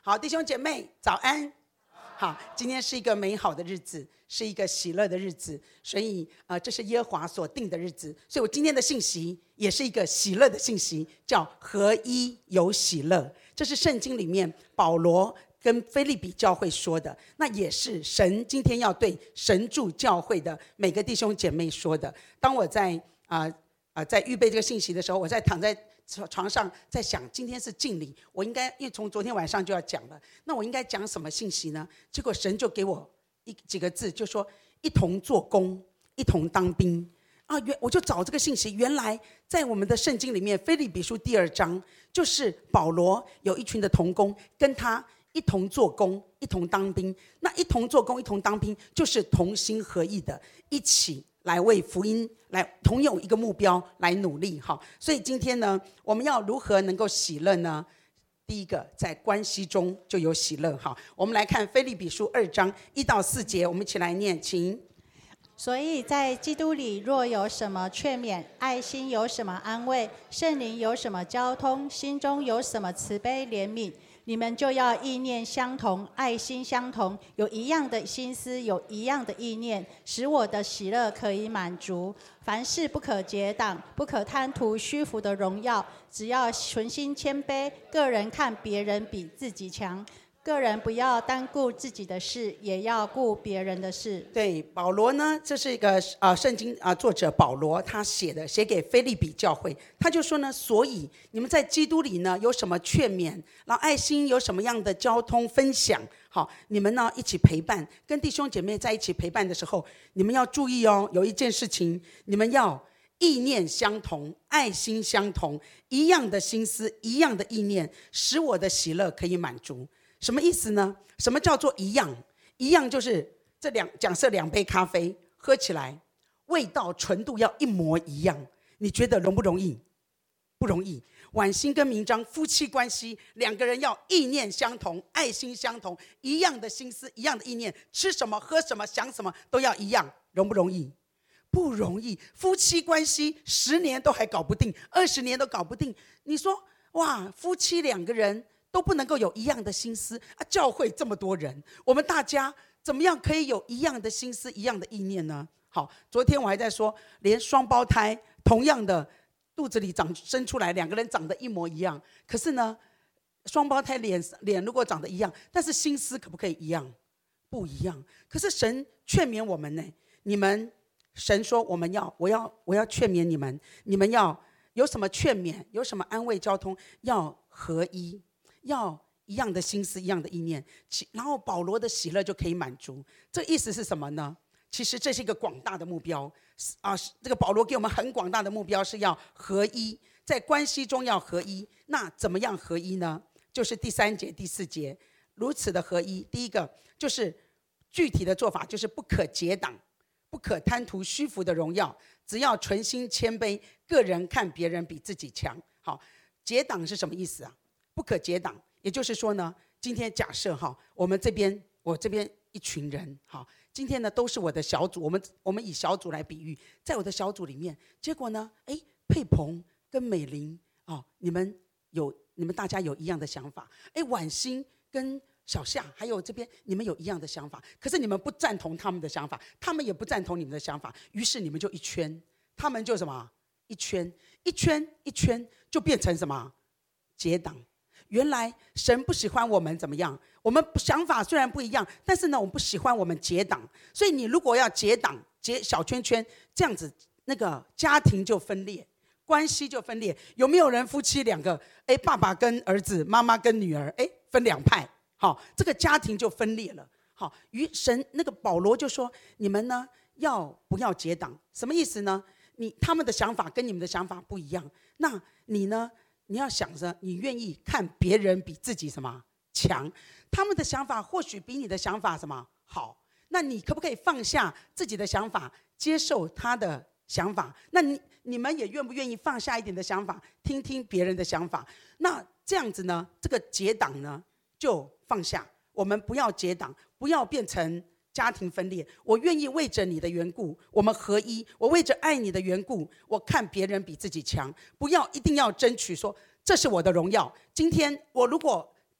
好，弟兄姐妹早安。好，今天是一个美好的日子，是一个喜乐的日子，所以这是耶和华所定的日子，所以我今天的信息也是一个喜乐的信息，叫合一有喜乐。这是圣经里面保罗跟腓立比教会说的，那也是神今天要对神助教会的每个弟兄姐妹说的。当我在预备这个信息的时候，我在躺在床上在想，今天是敬礼，我应该因为从昨天晚上就要讲了，那我应该讲什么信息呢？结果神就给我几个字，就说一同做工，一同当兵啊！我就找这个信息，原来在我们的圣经里面，腓立比书第2章，就是保罗有一群的同工跟他一同做工，一同当兵。那一同做工，一同当兵，就是同心合意的，一起来为福音，来同有一个目标来努力。所以今天呢，我们要如何能够喜乐呢？第一个，在关系中就有喜乐。我们来看腓立比书2章1到4节，我们一起来念，请。 所以在基督里若有什么劝勉，爱心有什么安慰，圣灵有什么交通，心中有什么慈悲怜悯，你们就要意念相同，爱心相同，有一样的心思，有一样的意念，使我的喜乐可以满足。凡事不可结党，不可贪图虚浮的荣耀，只要存心谦卑，个人看别人比自己强，个人不要单顾自己的事，也要顾别人的事。对， 保罗呢，这是一个圣经作者保罗他写给腓立比教会，他就说呢，所以你们在基督里呢有什么劝勉，然后爱心有什么样的交通分享，好，你们呢一起陪伴，跟弟兄姐妹在一起陪伴的时候，你们要注意哦，有一件事情，你们要意念相同，爱心相同，一样的心思，一样的意念，使我的喜乐可以满足。什么意思呢？什么叫做一样？一样就是假设2杯咖啡喝起来味道纯度要一模一样，你觉得容不容易？不容易。婉欣跟明章夫妻关系，2个人要意念相同，爱心相同，一样的心思，一样的意念，吃什么喝什么想什么都要一样，容不容易？不容易。夫妻关系10年都还搞不定，20年都搞不定，你说哇，夫妻2个人都不能够有一样的心思教会这么多人，我们大家怎么样可以有一样的心思，一样的意念呢？好，昨天我还在说，连双胞胎同样的肚子里生出来，2个人长得一模一样，可是呢，双胞胎脸如果长得一样，但是心思可不可以一样？不一样。可是神劝勉我们呢，神说我要劝勉你们，你们要有什么劝勉，有什么安慰交通，要合一，要一样的心思，一样的意念，然后保罗的喜乐就可以满足。这意思是什么呢？其实这是一个广大的目标这个保罗给我们很广大的目标，是要合一，在关系中要合一。那怎么样合一呢？就是第3节第4节，如此的合一。第一个就是具体的做法，就是不可结党，不可贪图虚浮的荣耀，只要存心谦卑，个人看别人比自己强。好，结党是什么意思啊？不可结党，也就是说呢，今天假设我这边一群人，今天呢都是我的小组，我们以小组来比喻，在我的小组里面，结果呢，佩鹏跟美玲你们大家有一样的想法，婉欣跟小夏还有这边你们有一样的想法，可是你们不赞同他们的想法，他们也不赞同你们的想法，于是你们就一圈，他们就什么一圈就变成什么结党。原来神不喜欢我们怎么样？我们想法虽然不一样，但是呢，我们不喜欢我们结党。所以你如果要结党、结小圈圈，这样子那个家庭就分裂，关系就分裂。有没有人夫妻2个，爸爸跟儿子，妈妈跟女儿，分2派，这个家庭就分裂了。于神那个保罗就说，你们呢要不要结党？什么意思呢？他们的想法跟你们的想法不一样，那你呢？你要想着，你愿意看别人比自己什么强？他们的想法或许比你的想法什么好？那你可不可以放下自己的想法，接受他的想法？那你们也愿不愿意放下一点的想法，听听别人的想法？那这样子呢，这个结党呢就放下，我们不要结党，不要变成家庭分裂。我愿意为着你的缘故，我们合一。我为着爱你的缘故，我看别人比自己强，不要一定要争取说这是我的荣耀。今天我如果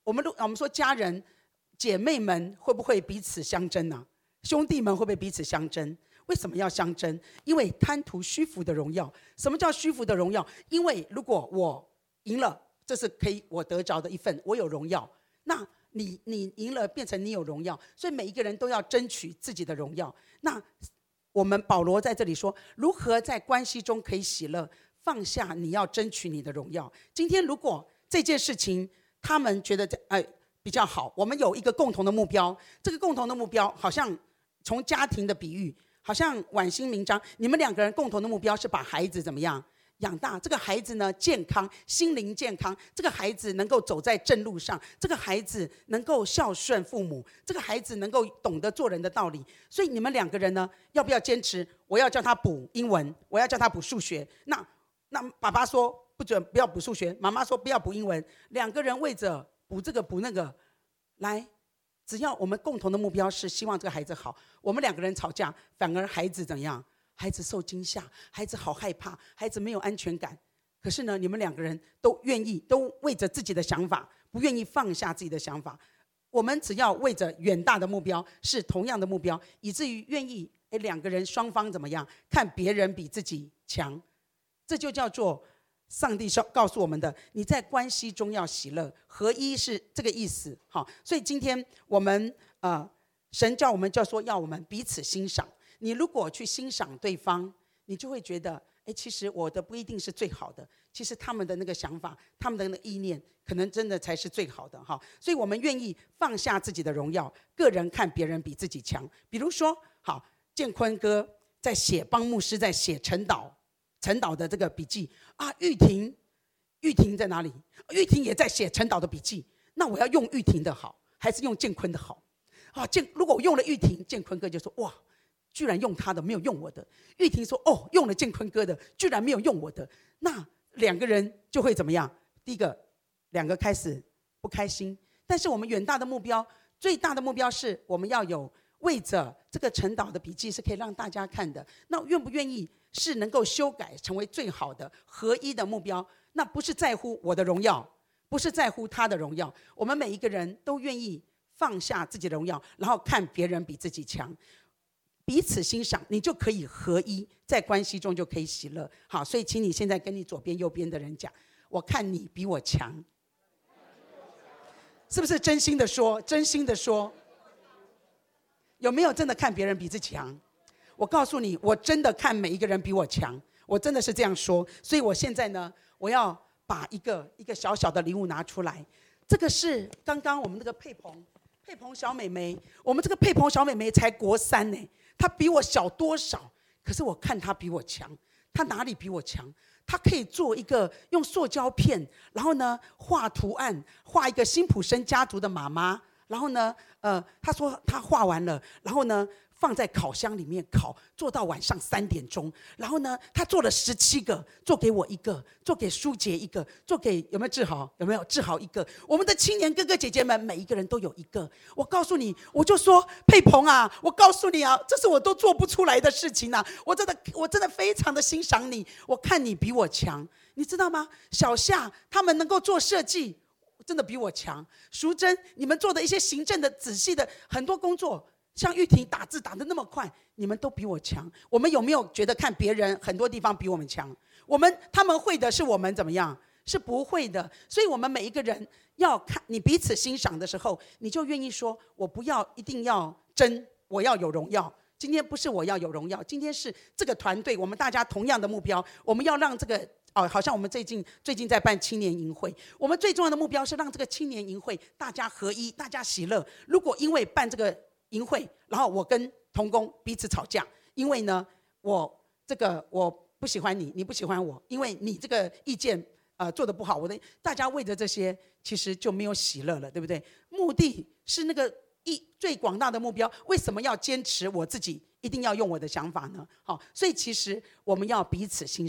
我们说家人姐妹们会不会彼此相争呢？兄弟们会不会彼此相争？为什么要相争？因为贪图虚浮的荣耀。什么叫虚浮的荣耀？因为如果我赢了，这是可以我得着的一份，我有荣耀。那你赢了，变成你有荣耀，所以每一个人都要争取自己的荣耀。那我们保罗在这里说，如何在关系中可以喜乐，放下你要争取你的荣耀。今天如果这件事情他们觉得比较好，我们有一个共同的目标，这个共同的目标好像从家庭的比喻，好像晚星明章，你们两个人共同的目标是把孩子怎么样养大，这个孩子呢健康，心灵健康，这个孩子能够走在正路上，这个孩子能够孝顺父母，这个孩子能够懂得做人的道理。所以你们两个人呢，要不要坚持？我要叫他补英文，我要叫他补数学。那爸爸说不准，不要补数学；妈妈说不要补英文。两个人为着补这个补那个，来，只要我们共同的目标是希望这个孩子好，我们两个人吵架，反而孩子怎样？孩子受惊吓，孩子好害怕，孩子没有安全感。可是呢，你们两个人都愿意，都为着自己的想法，不愿意放下自己的想法。我们只要为着远大的目标，是同样的目标，以至于愿意两个人双方怎么样，看别人比自己强。这就叫做上帝告诉我们的，你在关系中要喜乐，合一是这个意思。好，所以今天我们神叫我们说要我们彼此欣赏。你如果去欣赏对方，你就会觉得，其实我的不一定是最好的，其实他们的那个想法，他们的那个意念，可能真的才是最好的哈。所以我们愿意放下自己的荣耀，个人看别人比自己强。比如说，好，建坤哥在写，帮牧师在写陈导的这个笔记啊，玉婷在哪里？玉婷也在写陈导的笔记。那我要用玉婷的好，还是用建坤的好？如果我用了玉婷，建坤哥就说哇，居然用他的，没有用我的。玉婷说哦，用了建坤哥的，居然没有用我的。那两个人就会怎么样？第一个，两个开始不开心。但是我们远大的目标，最大的目标是我们要有为着这个陈导的笔记是可以让大家看的。那愿不愿意是能够修改成为最好的合一的目标？那不是在乎我的荣耀，不是在乎他的荣耀，我们每一个人都愿意放下自己的荣耀，然后看别人比自己强，彼此欣赏，你就可以合一，在关系中就可以喜乐。好，所以请你现在跟你左边右边的人讲，我看你比我强。是不是真心的说？真心的说，有没有真的看别人比自己强？我告诉你，我真的看每一个人比我强，我真的是这样说。所以我现在呢，我要把一个小小的礼物拿出来。这个是刚刚我们这个佩鹏小妹妹，我们这个佩鹏小妹妹才国3呢，她比我小多少？可是我看她比我强，她哪里比我强？她可以做一个用塑胶片，然后呢画图案，画一个辛普森家族的妈妈，然后呢，她说她画完了，然后呢放在烤箱里面烤，做到晚上3点钟。然后呢，她做了17个，做给我一个，做给舒杰一个，做给有没有志豪？有没有志豪一个？我们的青年哥哥姐姐们，每一个人都有一个。我告诉你，我就说佩鹏啊，我告诉你啊，这是我都做不出来的事情啊！我真的非常的欣赏你，我看你比我强，你知道吗？小夏他们能够做设计，真的比我强。淑珍，你们做的一些行政的仔细的很多工作。像玉婷打字打得那么快，你们都比我强。我们有没有觉得看别人很多地方比我们强？他们会的是我们怎么样？是不会的。所以我们每一个人要看你彼此欣赏的时候，你就愿意说，我不要一定要争，我要有荣耀。今天不是我要有荣耀，今天是这个团队，我们大家同样的目标，我们要让这个好像我们最近在办青年营会，我们最重要的目标是让这个青年营会大家合一，大家喜乐。如果因为办这个营会，然后我跟同工彼此吵架，因为呢，我不喜欢你，你不喜欢我，因为你这个意见做得不好，大家为着这些，其实就没有喜乐了，对不对？目的是那个最广大的目标，为什么要坚持我自己一定要用我的想法呢？好，所以其实我们要彼此欣赏，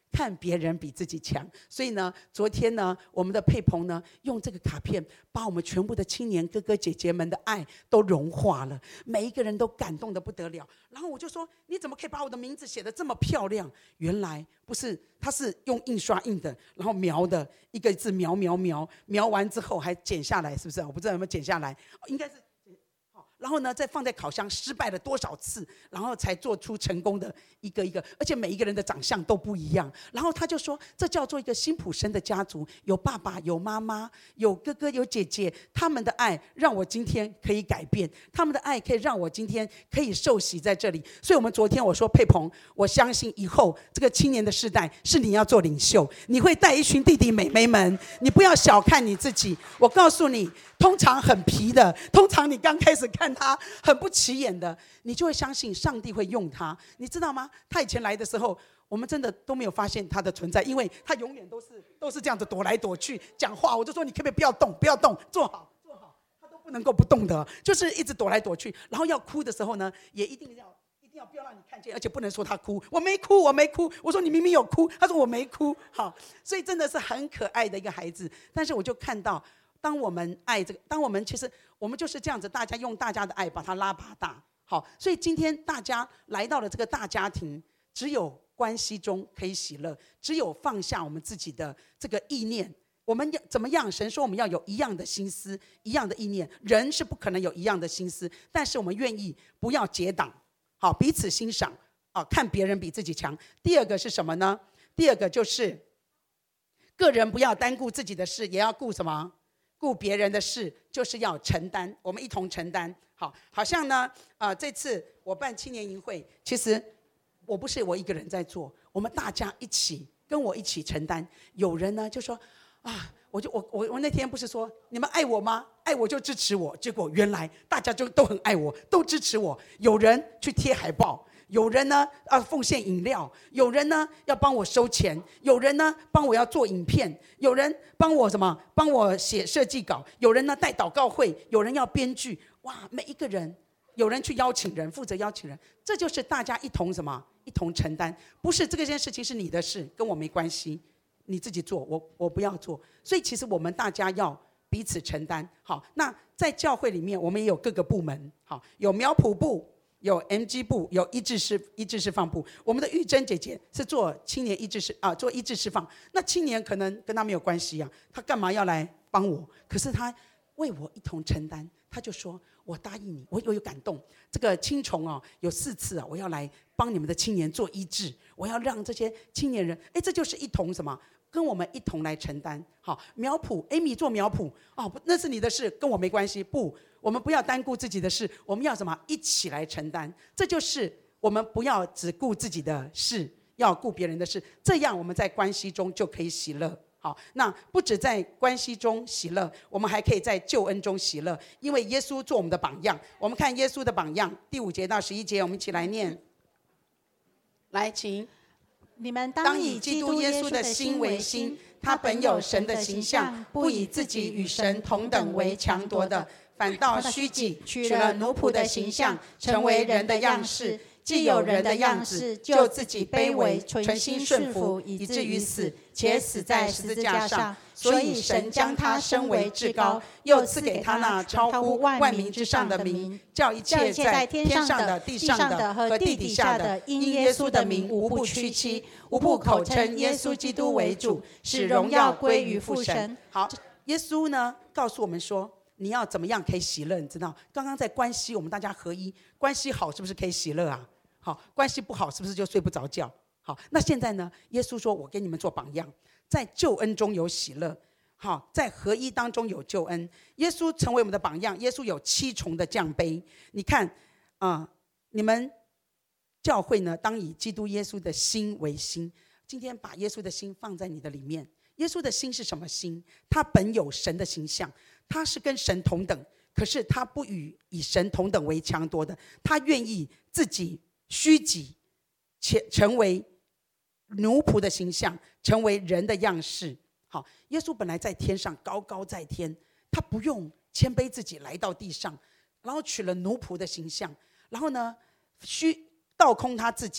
看别人比自己强。所以呢，昨天呢，我们的佩鹏呢，用这个卡片把我们全部的青年哥哥姐姐们的爱都融化了，每一个人都感动得不得了。然后我就说，你怎么可以把我的名字写得这么漂亮？原来不是，他是用印刷印的，然后描的，一个字描完之后还剪下来，是不是？我不知道有没有剪下来，应该是。然后呢，再放在烤箱，失败了多少次，然后才做出成功的一个一个，而且每一个人的长相都不一样。然后他就说，这叫做一个辛普森的家族，有爸爸，有妈妈，有哥哥，有姐姐，他们的爱让我今天可以改变，他们的爱可以让我今天可以受洗在这里。所以我们昨天我说，佩鹏，我相信以后这个青年的世代是你要做领袖，你会带一群弟弟妹妹们，你不要小看你自己。我告诉你，通常很皮的，通常你刚开始看他很不起眼的，你就会相信上帝会用他。你知道吗？他以前来的时候，我们真的都没有发现他的存在，因为他永远都是这样子躲来躲去讲话。我就说，你可不可以不要动，不要动，坐好，他都不能够不动的，就是一直躲来躲去。然后要哭的时候呢，也一定要不要让你看见，而且不能说他哭，我没哭。我说你明明有哭，他说我没哭。好，所以真的是很可爱的一个孩子。但是我就看到，当我们爱这个，其实我们就是这样子，大家用大家的爱把它拉拔大。好，所以今天大家来到了这个大家庭，只有关系中可以喜乐，只有放下我们自己的这个意念。我们要怎么样？神说我们要有一样的心思，一样的意念。人是不可能有一样的心思，但是我们愿意不要结党，好，彼此欣赏，看别人比自己强。第二个是什么呢？第二个就是个人不要单顾自己的事，也要顾什么？顾别人的事，就是要承担，我们一同承担。好像呢，这次我办青年营会，其实我不是我一个人在做，我们大家一起跟我一起承担。有人呢就说我那天不是说你们爱我吗？爱我就支持我，结果原来大家就都很爱我，都支持我。有人去贴海报，有人呢奉献饮料，有人呢要帮我收钱，有人呢帮我要做影片，有人帮我写设计稿，有人呢带祷告会，有人要编剧。哇，每一个人，有人去邀请人，负责邀请人，这就是大家一同一同承担。不是这件事情是你的事，跟我没关系，你自己做，我不要做。所以其实我们大家要彼此承担。好，那在教会里面，我们也有各个部门，好，有苗圃部，有 MG 部，有医治释放部。我们的玉珍姐姐是做青年做医治释放。那青年可能跟他没有关系啊，他干嘛要来帮我？可是他为我一同承担，他就说我答应你，我有感动。这个青虫有4次我要来帮你们的青年做医治，我要让这些青年人，这就是一同跟我们一同来承担。好，苗圃 Amy 做苗圃那是你的事，跟我没关系。不，我们不要单顾自己的事，我们要一起来承担。这就是我们不要只顾自己的事，要顾别人的事，这样我们在关系中就可以喜乐。好，那不止在关系中喜乐，我们还可以在救恩中喜乐，因为耶稣做我们的榜样。我们看耶稣的榜样，第5节到11节，我们一起来念。来，请。 你们当以基督耶稣的心为心，他本有神的形象，不以自己与神同等为强夺的， 反倒虚己，取了奴仆的形象，成为人的样式。既有人的样式，就自己卑微，存心顺服，以至于死，且死在十字架上。所以神将他升为至高，又赐给他那超乎万民之上的名，叫一切在天上的、地上的和地底下的，因耶稣的名无不屈膝，无不口称耶稣基督为主，使荣耀归于父神。好，耶稣呢告诉我们说，你要怎么样可以喜乐？你知道，刚刚在关系，我们大家合一，关系好是不是可以喜乐啊？好，关系不好是不是就睡不着觉？好，那现在呢？耶稣说：“我给你们做榜样，在救恩中有喜乐，好，在合一当中有救恩。耶稣成为我们的榜样，耶稣有7重的降杯。你看你们教会呢，当以基督耶稣的心为心。今天把耶稣的心放在你的里面。耶稣的心是什么心？他本有神的形象，他是跟神同等，可是他不以神同等为强夺的，他愿意自己虚己，且成为奴仆的形象，成为人的样式。好，耶稣本来在天上，高高在天，他不用谦卑自己来到地上，然后取了奴仆的形象，然后呢倒空他自己，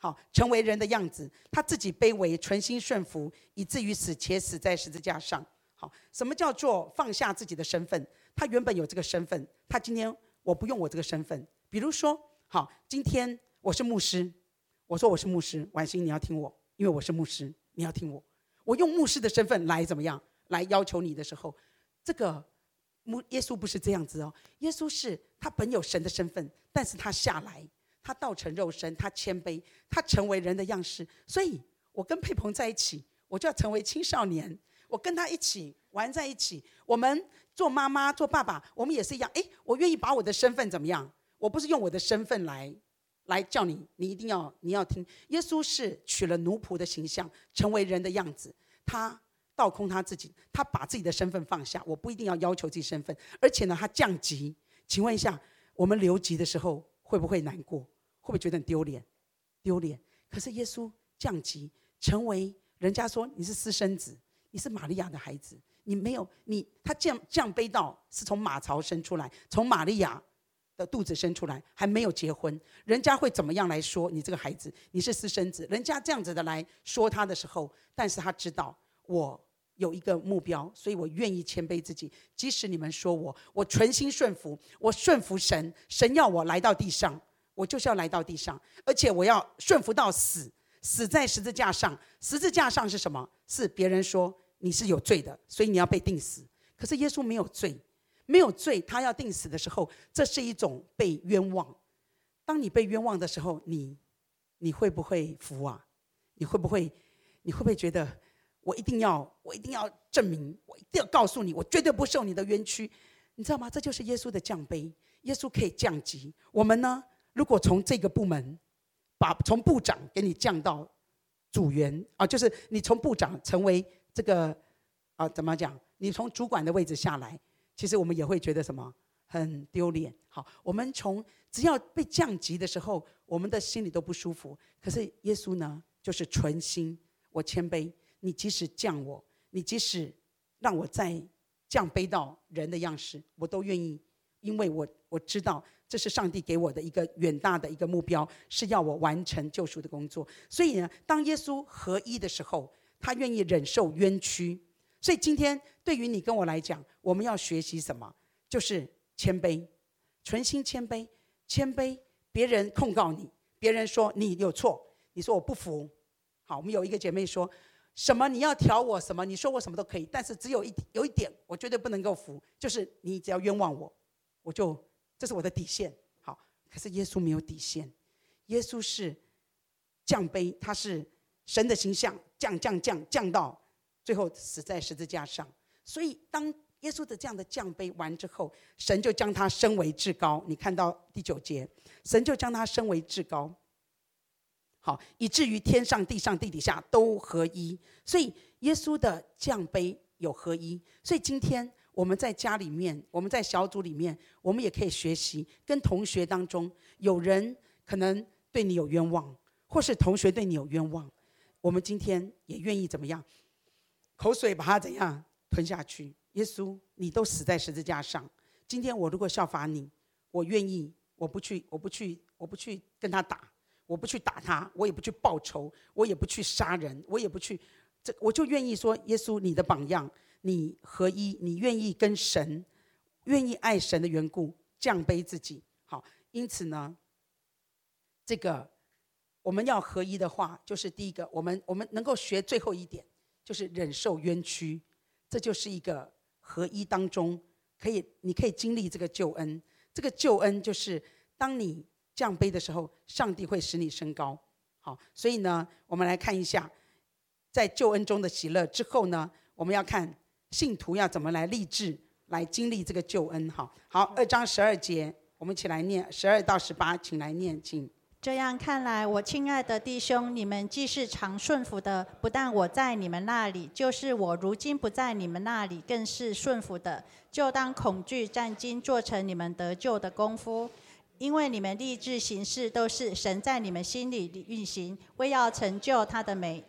好，成为人的样子，他自己卑微，存心顺服，以至于死，且死在十字架上。好，什么叫做放下自己的身份？他原本有这个身份，他今天我不用我这个身份。比如说，好，今天我是牧师，我说我是牧师，婉欣你要听我，因为我是牧师，你要听我。我用牧师的身份来怎么样？来要求你的时候，这个耶稣不是这样子哦。耶稣是他本有神的身份，但是他下来。他道成肉身，他谦卑，他成为人的样式。所以我跟佩鹏在一起，我就要成为青少年，我跟他一起玩在一起。我们做妈妈做爸爸，我们也是一样。我愿意把我的身份怎么样？我不是用我的身份来叫你一定要你要听。耶稣是取了奴仆的形象，成为人的样子，他倒空他自己，他把自己的身份放下。我不一定要求自己身份，而且呢，他降级。请问一下，我们留级的时候会不会难过？会不会觉得很丢脸？丢脸。可是耶稣降级，成为人家说你是私生子，你是玛利亚的孩子，你没有他降卑到是从马槽生出来，从玛利亚的肚子生出来，还没有结婚，人家会怎么样来说你这个孩子？你是私生子。人家这样子的来说他的时候，但是他知道我有一个目标，所以我愿意谦卑自己。即使你们说我存心顺服，我顺服神，神要我来到地上。我就是要来到地上，而且我要顺服到死，死在十字架上。十字架上是什么？是别人说你是有罪的，所以你要被定死。可是耶稣没有罪，没有罪，他要定死的时候，这是一种被冤枉。当你被冤枉的时候，你会不会服啊？你会不会觉得我一定要证明，我一定要告诉你，我绝对不受你的冤屈？你知道吗？这就是耶稣的降卑。耶稣可以降级，我们呢？如果从这个部门从部长给你降到组员就是你从部长成为这个怎么讲？你从主管的位置下来，其实我们也会觉得什么很丢脸。好，我们只要被降级的时候，我们的心里都不舒服。可是耶稣呢，就是存心，我谦卑，你即使降我，你即使让我再降卑到人的样式，我都愿意，因为我知道这是上帝给我的一个远大的一个目标，是要我完成救赎的工作。所以呢，当耶稣合一的时候，他愿意忍受冤屈。所以今天对于你跟我来讲，我们要学习什么？就是谦卑，存心谦卑。谦卑，别人控告你，别人说你有错，你说我不服。好，我们有一个姐妹说什么你要挑我什么，你说我什么都可以，但是只有一点我绝对不能够服，就是你只要冤枉我就这是我的底线。好，可是耶稣没有底线，耶稣是降卑，他是神的形象，降到最后死在十字架上。所以当耶稣的这样的降卑完之后，神就将他升为至高。你看到第9节，神就将他升为至高，好，以至于天上地上地底下都合一。所以耶稣的降卑有合一。所以今天我们在家里面，我们在小组里面，我们也可以学习，跟同学当中有人可能对你有冤枉，或是同学对你有冤枉，我们今天也愿意怎么样？口水把它怎样吞下去？耶稣，你都死在十字架上，今天我如果效法你，我愿意，我不去跟他打，我不去打他，我也不去报仇，我也不去杀人，我也不去，我就愿意说，耶稣，你的榜样，你合一，你愿意跟神，愿意爱神的缘故，降卑自己。好，因此呢，这个我们要合一的话，就是第一个，我们能够学最后一点，就是忍受冤屈，这就是一个合一当中你可以经历这个救恩。这个救恩就是当你降卑的时候，上帝会使你升高。好，所以呢，我们来看一下在救恩中的喜乐之后呢，我们要看信徒要怎么来立志来经历这个救恩。好，2章12节，我们一起来念12到18，请来念，请。 这样看来，我亲爱的弟兄，你们既是常顺服的，不但我在你们那里，就是我如今不在你们那里，更是顺服的。就当恐惧战兢，做成你们得救的功夫。因为你们立志行事，都是神在你们心里运行，为要成就他的美意。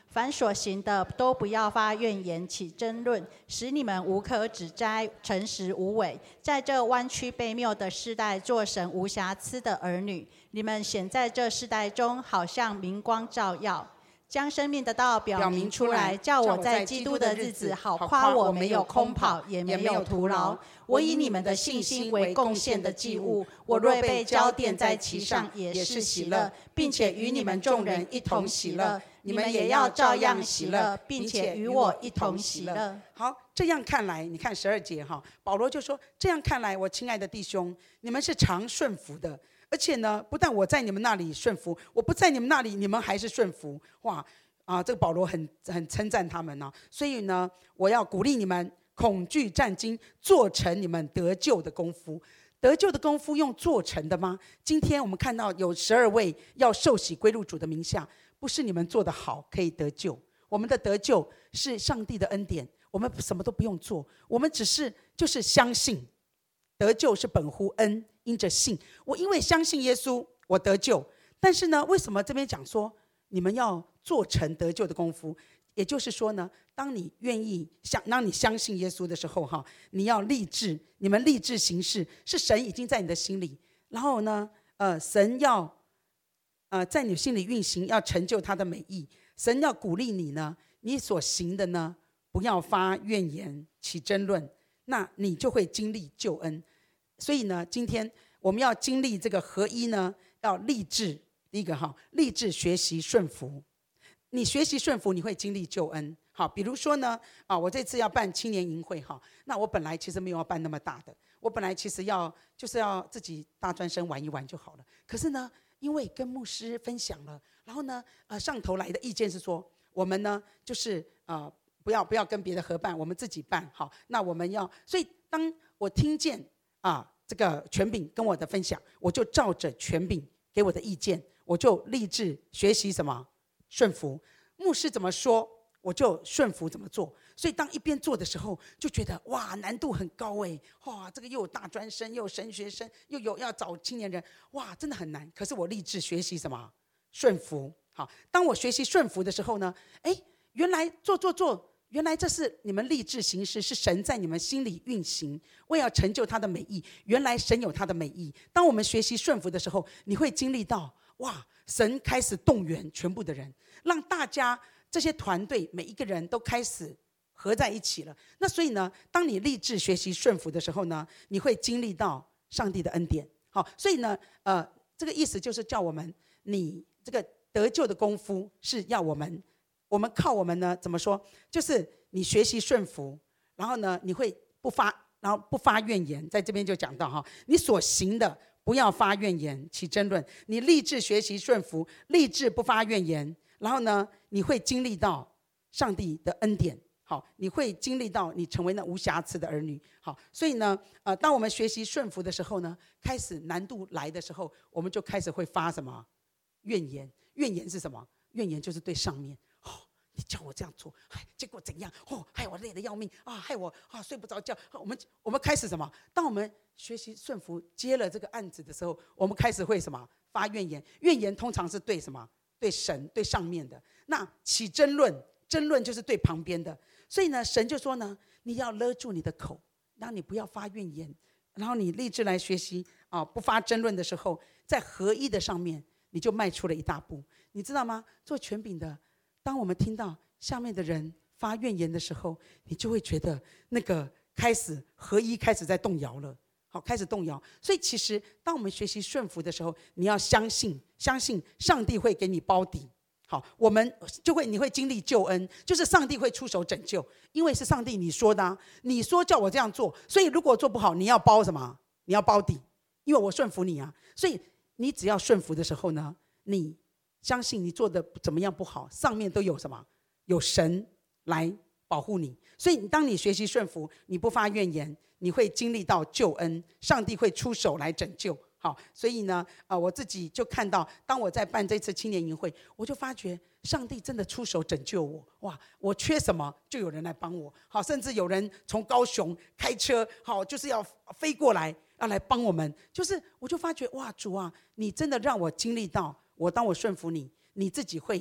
凡所行的，都不要发怨言，起争论，使你们无可指摘，诚实无伪，在这弯曲悖谬的世代，做神无瑕疵的儿女。你们显在这世代中，好像明光照耀，将生命的道表明出来，叫我在基督的日子，好夸我没有空跑，也没有徒劳。我以你们的信心为贡献的祭物，我若被浇奠在其上，也是喜乐，并且与你们众人一同喜乐。你们也要照样喜乐，并且与我一同喜乐。 好，这样看来，你看12节哈，保罗就说：这样看来，我亲爱的弟兄，你们是常顺服的。而且呢，不但我在你们那里顺服，我不在你们那里，你们还是顺服。哇这个保罗很称赞他们呢。所以呢，我要鼓励你们，恐惧战惊，做成你们得救的功夫。得救的功夫用做成的吗？今天我们看到有12位要受洗归入主的名下，不是你们做得好可以得救，我们的得救是上帝的恩典，我们什么都不用做，我们只是就是相信。得救是本乎恩，因着信。我因为相信耶稣，我得救。但是呢，为什么这边讲说你们要做成得救的功夫？也就是说呢，当你愿意当你相信耶稣的时候哈，你要立志，你们立志行事，是神已经在你的心里，然后呢，神要在你心里运行，要成就他的美意。神要鼓励你呢，你所行的呢，不要发怨言，起争论，那你就会经历救恩。所以呢，今天我们要经历这个合一呢，要立志。第一个立志学习顺服。你学习顺服，你会经历救恩。好，比如说呢，我这次要办青年营会哈，那我本来其实没有要办那么大的，我本来其实就是要自己大专生玩一玩就好了。可是呢，因为跟牧师分享了，然后呢，上头来的意见是说，我们呢就是不要跟别的合办，我们自己办。好，那我们要，所以当我听见这个权柄跟我的分享，我就照着权柄给我的意见，我就立志学习什么顺服。牧师怎么说，我就顺服怎么做。所以当一边做的时候，就觉得哇，难度很高哎，哇，这个又有大专生，又有神学生，又有要找青年人，哇，真的很难。可是我立志学习什么顺服。好，当我学习顺服的时候呢，原来做，原来这是你们立志行事，是神在你们心里运行，为要成就他的美意。原来神有他的美意。当我们学习顺服的时候，你会经历到哇，神开始动员全部的人，让大家这些团队每一个人都开始合在一起了。那所以呢，当你立志学习顺服的时候呢，你会经历到上帝的恩典。好，所以呢，这个意思就是叫我们，你这个得救的功夫是要我们靠我们呢，怎么说？就是你学习顺服，然后呢，你会不发怨言。在这边就讲到你所行的不要发怨言，起争论。你立志学习顺服，立志不发怨言，然后呢，你会经历到上帝的恩典。好，你会经历到你成为那无瑕疵的儿女。好，所以呢，当我们学习顺服的时候呢，开始难度来的时候，我们就开始会发什么怨言？怨言是什么？怨言就是对上面。你叫我这样做，结果怎样？害我累得要命害我睡不着觉。我们开始什么？当我们学习顺服，接了这个案子的时候，我们开始会什么？发怨言。怨言通常是对什么？对神、对上面的。那起争论，争论就是对旁边的。所以呢，神就说呢，你要勒住你的口，让你不要发怨言，然后你立志来学习不发争论的时候，在合一的上面，你就迈出了一大步。你知道吗？做权柄的，当我们听到下面的人发怨言的时候，你就会觉得那个开始合一开始在动摇了。好，开始动摇。所以其实当我们学习顺服的时候，你要相信上帝会给你包底。好，你会经历救恩，就是上帝会出手拯救，因为是上帝你说的你说叫我这样做，所以如果做不好，你要包什么？你要包底，因为我顺服你所以你只要顺服的时候呢，你相信你做的怎么样不好，上面都有什么？有神来保护你。所以当你学习顺服，你不发怨言，你会经历到救恩，上帝会出手来拯救。好，所以呢，我自己就看到，当我在办这次青年营会，我就发觉上帝真的出手拯救我。哇，我缺什么就有人来帮我。好，甚至有人从高雄开车，好，就是要飞过来，要来帮我们。就是我就发觉，哇，主啊，你真的让我经历到，当我顺服你，你自己会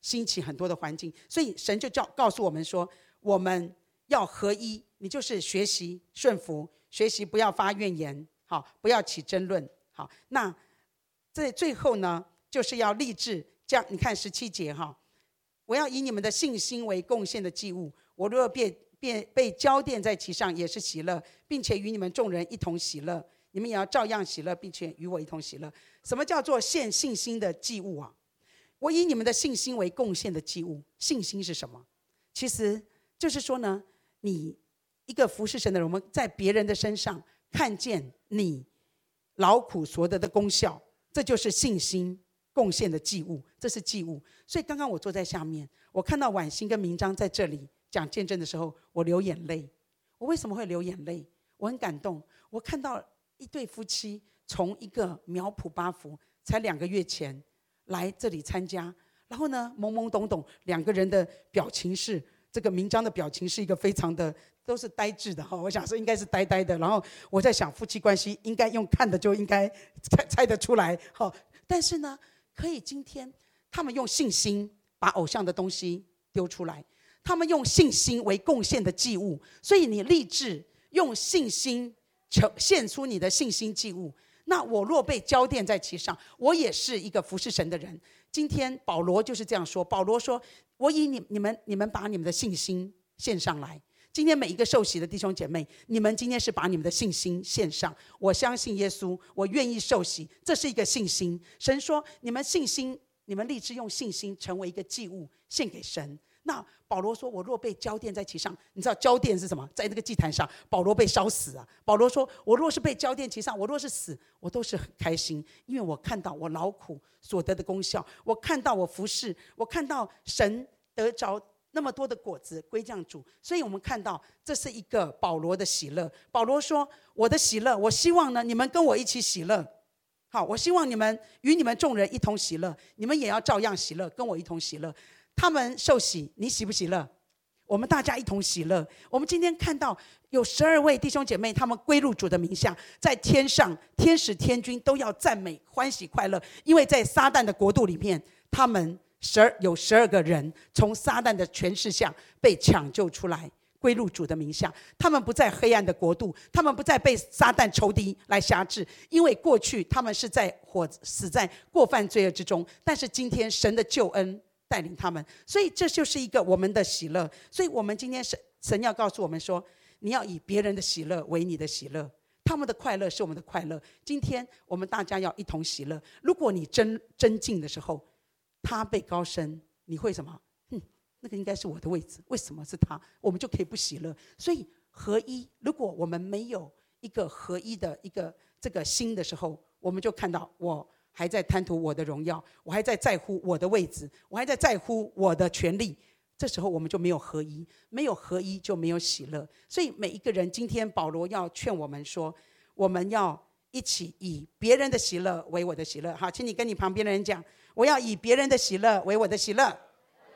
兴起很多的环境。所以神就告诉我们说，我们要合一，你就是学习顺服，学习不要发怨言，好，不要起争论。好，那在最后呢，就是要立志，这样你看17节哈，我要以你们的信心为贡献的祭物，我若被浇奠在其上，也是喜乐，并且与你们众人一同喜乐。你们也要照样喜乐，并且与我一同喜乐。什么叫做献信心的祭物啊？我以你们的信心为贡献的祭物。信心是什么？其实就是说呢，你一个服侍神的人，我们在别人的身上看见你劳苦所得的功效，这就是信心贡献的祭物，这是祭物。所以刚刚我坐在下面，我看到婉欣跟明章在这里讲见证的时候，我流眼泪。我为什么会流眼泪？我很感动，我看到一对夫妻从一个苗圃巴福才2个月前来这里参加，然后呢懵懵懂懂，两个人的表情是，这个明章的表情是一个非常的都是呆滞的，我想说应该是呆呆的，然后我在想夫妻关系应该用看的就应该猜得出来，但是呢可以今天他们用信心把偶像的东西丢出来，他们用信心为贡献的祭物，所以你立志用信心献出你的信心祭物。那我若被浇奠在其上，我也是一个服侍神的人。今天保罗就是这样说，保罗说，我以你们把你们的信心献上来。今天每一个受洗的弟兄姐妹，你们今天是把你们的信心献上，我相信耶稣，我愿意受洗，这是一个信心。神说你们信心，你们立志用信心成为一个祭物献给神。那保罗说，我若被浇奠在其上，你知道浇奠是什么？在那个祭坛上，保罗被烧死啊。保罗说，我若是被浇奠其上，我若是死，我都是很开心，因为我看到我劳苦所得的功效，我看到我服侍，我看到神得着那么多的果子归降主。所以我们看到这是一个保罗的喜乐。保罗说，我的喜乐，我希望呢你们跟我一起喜乐。好，我希望你们与你们众人一同喜乐，你们也要照样喜乐，跟我一同喜乐。他们受洗，你喜不喜乐？我们大家一同喜乐。我们今天看到有12位弟兄姐妹，他们归入主的名下，在天上天使天军都要赞美欢喜快乐，因为在撒旦的国度里面，他们有12个人从撒旦的权势下被抢救出来，归入主的名下。他们不在黑暗的国度，他们不再被撒旦仇敌来辖制，因为过去他们是死在过犯罪恶之中，但是今天神的救恩带领他们，所以这就是一个我们的喜乐。所以我们今天神要告诉我们说，你要以别人的喜乐为你的喜乐，他们的快乐是我们的快乐。今天我们大家要一同喜乐。如果你真敬的时候，他被高升，你会什么？那个应该是我的位置，为什么是他？我们就可以不喜乐。所以合一，如果我们没有一个合一的一个这个心的时候，我们就看到我还在贪图我的荣耀，我还在乎我的位置，我还在乎我的权利。这时候我们就没有合一，没有合一就没有喜乐。所以每一个人，今天保罗要劝我们说，我们要一起以别人的喜乐为我的喜乐。好，请你跟你旁边的人讲，我要以别人的喜乐为我的喜乐。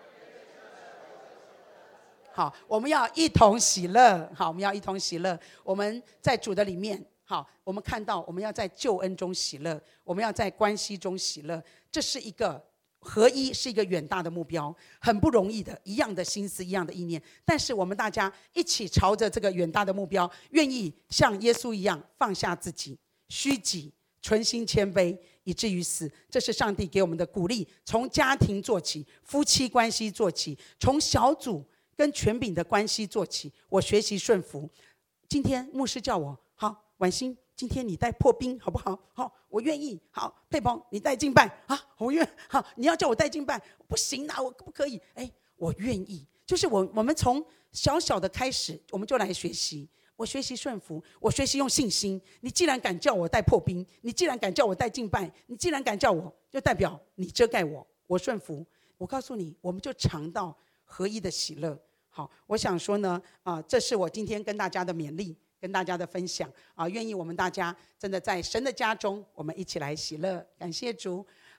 好，我们要一同喜乐。好，我们要一同喜乐。我们在主的里面，好，我们看到我们要在救恩中喜乐，我们要在关系中喜乐。这是一个合一，是一个远大的目标，很不容易的，一样的心思，一样的意念。但是我们大家一起朝着这个远大的目标，愿意像耶稣一样放下自己，虚己，存心谦卑，以至于死。这是上帝给我们的鼓励。从家庭做起，夫妻关系做起，从小组跟权柄的关系做起，我学习顺服。今天牧师叫我，好，婉欣，今天你带破冰好不好？好，我愿意。好，佩鹏，你带敬拜啊，我愿。好，你要叫我带敬拜，不行啊，我可不可以？我愿意。就是我们从小小的开始，我们就来学习。我学习顺服，我学习用信心。你既然敢叫我带破冰，你既然敢叫我带敬拜，你既然敢叫我，就代表你遮盖我，我顺服。我告诉你，我们就尝到合一的喜乐。好，我想说呢，这是我今天跟大家的勉励，跟大家的分享啊，愿意我们大家真的在神的家中，我们一起来喜乐，感谢主。